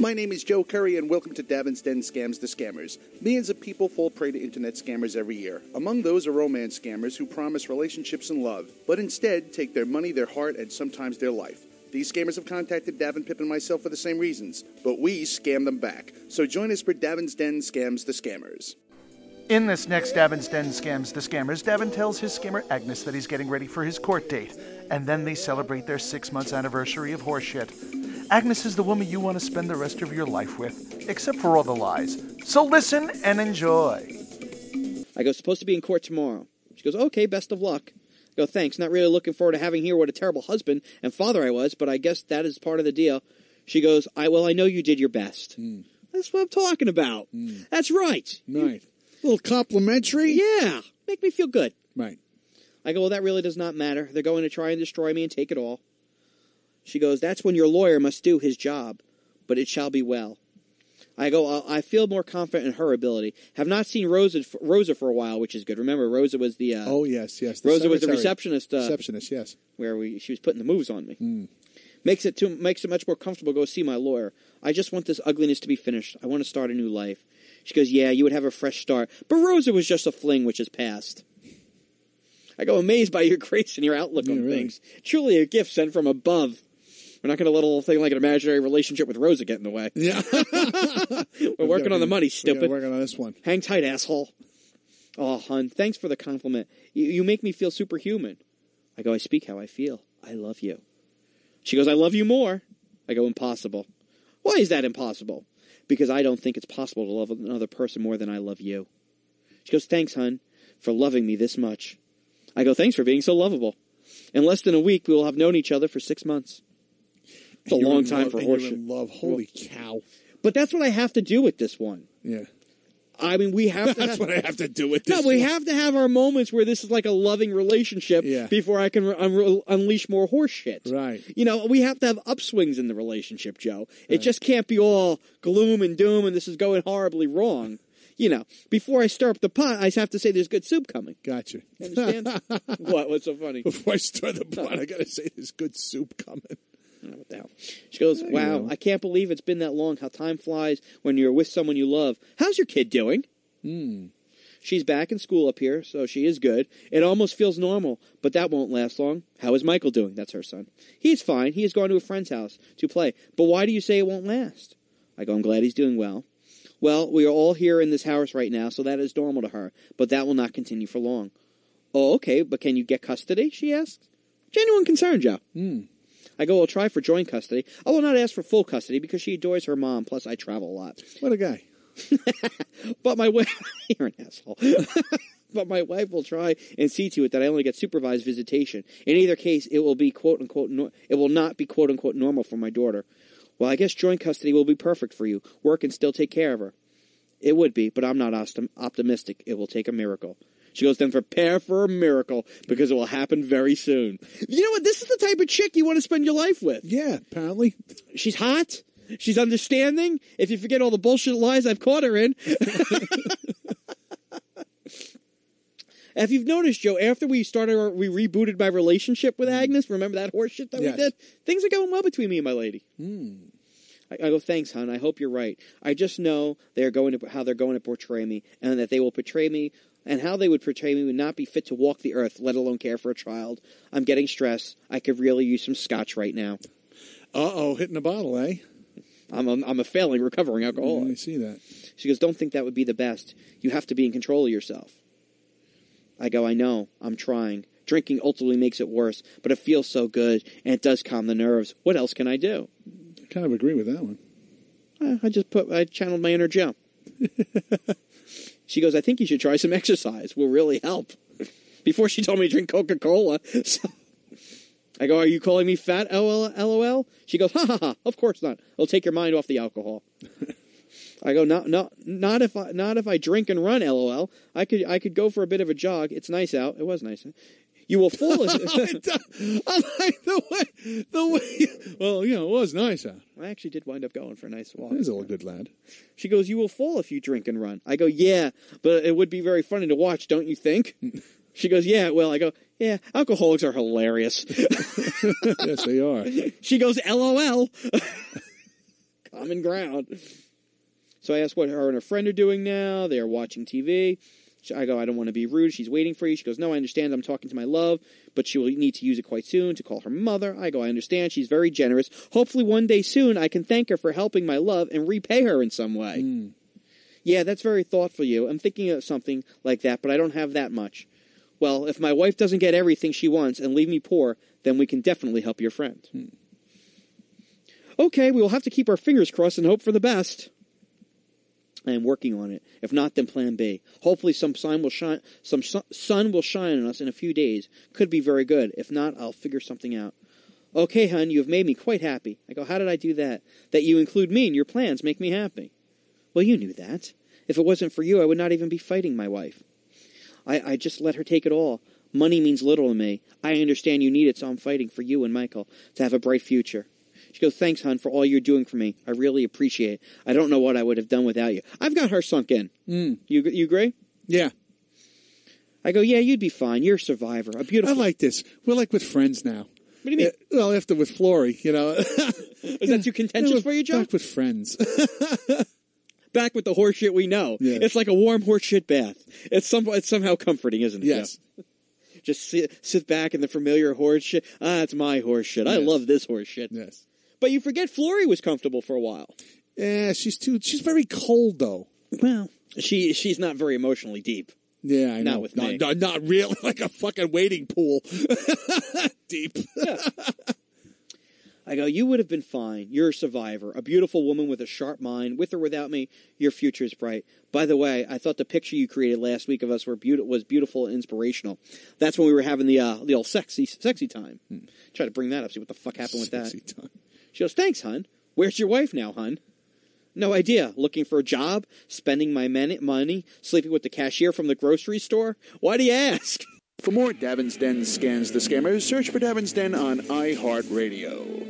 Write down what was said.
My name is Joe Curry, and welcome to Davin's Den Scams the Scammers. Millions of people fall prey to internet scammers every year. Among those are romance scammers who promise relationships and love, but instead take their money, their heart, and sometimes their life. These scammers have contacted Davin, Pip, and myself for the same reasons, but we scam them back. So join us for Davin's Den Scams the Scammers. In this next Davin's Den Scams the Scammers, Davin tells his scammer Agnes that he's getting ready for his court date, and then they celebrate their 6-month anniversary of horseshit. Agnes is the woman you want to spend the rest of your life with, except for all the lies. So listen and enjoy. I go, supposed to be in court tomorrow. She goes, okay, best of luck. I go, thanks, not really looking forward to having here what a terrible husband and father I was, but I guess that is part of the deal. She goes, I know you did your best. That's what I'm talking about. That's right. Right. A little complimentary? Yeah. Make me feel good. Right. I go, well, that really does not matter. They're going to try and destroy me and take it all. She goes, that's when your lawyer must do his job, but it shall be well. I go, I feel more confident in her ability. Have not seen Rosa for a while, which is good. Remember, Rosa was the... oh, yes. Rosa was the receptionist. Receptionist, yes. Where she was putting the moves on me. Makes it much more comfortable to go see my lawyer. I just want this ugliness to be finished. I want to start a new life. She goes, yeah, you would have a fresh start. But Rosa was just a fling which is past. I go, amazed by your grace and your outlook on things. Truly a gift sent from above. We're not going to let a little thing like an imaginary relationship with Rosa get in the way. Yeah. We're working on the money, stupid. We're working on this one. Hang tight, asshole. Oh, hun, thanks for the compliment. You make me feel superhuman. I go, I speak how I feel. I love you. She goes, I love you more. I go, impossible. Why is that impossible? Because I don't think it's possible to love another person more than I love you. She goes, thanks, hun, for loving me this much. I go, thanks for being so lovable. In less than a week, we will have known each other for 6 months. It's a long time for horseshit. You're in love. Holy cow. But that's what I have to do with this one. Yeah. I mean, we have to... That's what I have to do with this No, we have to have our moments where this is like a loving relationship before I can unleash more horseshit. Right. You know, we have to have upswings in the relationship, Joe. It just can't be all gloom and doom and this is going horribly wrong. You know, before I stir up the pot, I have to say there's good soup coming. Gotcha. You understand? What? What's so funny? Before I stir the pot, I got to say there's good soup coming. What the hell? She goes, wow, I can't believe it's been that long, how time flies when you're with someone you love. How's your kid doing? She's back in school up here, so she is good. It almost feels normal, but that won't last long. How is Michael doing? That's her son. He's fine. He has gone to a friend's house to play. But why do you say it won't last? I go, I'm glad he's doing well. Well, we are all here in this house right now, so that is normal to her, but that will not continue for long. Oh, okay, but can you get custody? She asks. Genuine concern, Joe. I go, I'll try for joint custody. I will not ask for full custody because she adores her mom, plus I travel a lot. What a guy. But my wife... You're an asshole. But my wife will try and see to it that I only get supervised visitation. In either case, it will be quote-unquote... it will not be quote-unquote normal for my daughter. Well, I guess joint custody will be perfect for you. Work and still take care of her. It would be, but I'm not optimistic. It will take a miracle. She goes, then prepare for a miracle, because it will happen very soon. You know what? This is the type of chick you want to spend your life with. Yeah, apparently. She's hot. She's understanding. If you forget all the bullshit lies I've caught her in. If you've noticed, Joe, after we rebooted my relationship with Agnes, remember that horse shit that we did? Things are going well between me and my lady. I go, thanks, hon. I hope you're right. I just know how they're going to portray me, and that they will portray me, and how they would portray me would not be fit to walk the earth, let alone care for a child. I'm getting stressed. I could really use some scotch right now. Uh-oh, hitting a bottle, eh? I'm a failing, recovering alcoholic. I see that. She goes, don't think that would be the best. You have to be in control of yourself. I go, I know. I'm trying. Drinking ultimately makes it worse, but it feels so good, and it does calm the nerves. What else can I do? I kind of agree with that one. I channeled my inner Joe. She goes, I think you should try some exercise. Will really help. Before she told me to drink Coca-Cola. So I go, are you calling me fat, LOL? She goes, ha ha ha, of course not. It'll take your mind off the alcohol. I go, not if I drink and run, LOL. I could go for a bit of a jog. It's nice out. It was nice. You will fall. I like the way. Well, it was nice out. I actually did wind up going for a nice walk. He's a good lad. She goes, you will fall if you drink and run. I go, yeah, but it would be very funny to watch, don't you think? She goes, yeah, well, I go, yeah, alcoholics are hilarious. Yes, they are. She goes, LOL. common ground. So I asked what her and her friend are doing now. They are watching TV. I go, I don't want to be rude. She's waiting for you. She goes, no, I understand. I'm talking to my love, but she will need to use it quite soon to call her mother. I go, I understand. She's very generous. Hopefully one day soon I can thank her for helping my love and repay her in some way. Yeah, that's very thoughtful of you. I'm thinking of something like that, but I don't have that much. Well, if my wife doesn't get everything she wants and leave me poor, then we can definitely help your friend. Okay, we will have to keep our fingers crossed and hope for the best. I am working on it. If not, then plan B. Hopefully some sun will shine on us in a few days. Could be very good. If not, I'll figure something out. Okay, hon, you have made me quite happy. I go, how did I do that? That you include me in your plans make me happy. Well, you knew that. If it wasn't for you, I would not even be fighting my wife. I just let her take it all. Money means little to me. I understand you need it, so I'm fighting for you and Michael to have a bright future. She goes, thanks, hon, for all you're doing for me. I really appreciate it. I don't know what I would have done without you. I've got her sunk in. You agree? Yeah. I go, yeah, you'd be fine. You're a survivor. A beautiful... I like this. We're like with friends now. What do you mean? Well, after with Flory, Is that too contentious for you, Joe? Back with friends. Back with the horse shit we know. Yes. It's like a warm horse shit bath. It's somehow comforting, isn't it? Yes. Joe? Just sit back in the familiar horse shit. It's my horse shit. Yes. I love this horse shit. Yes. But you forget Flory was comfortable for a while. Yeah, she's very cold, though. Well, she's not very emotionally deep. Yeah, I know. Not with me. Not really. Like a fucking wading pool. Deep. Yeah. I go, you would have been fine. You're a survivor. A beautiful woman with a sharp mind. With or without me, your future is bright. By the way, I thought the picture you created last week of us was beautiful and inspirational. That's when we were having the old sexy time. Try to bring that up, see what the fuck happened with that. Time. She goes, thanks, hon. Where's your wife now, hon? No idea. Looking for a job? Spending my money? Sleeping with the cashier from the grocery store? Why do you ask? For more Davin's Den Scams the Scammers, search for Davin's Den on iHeartRadio.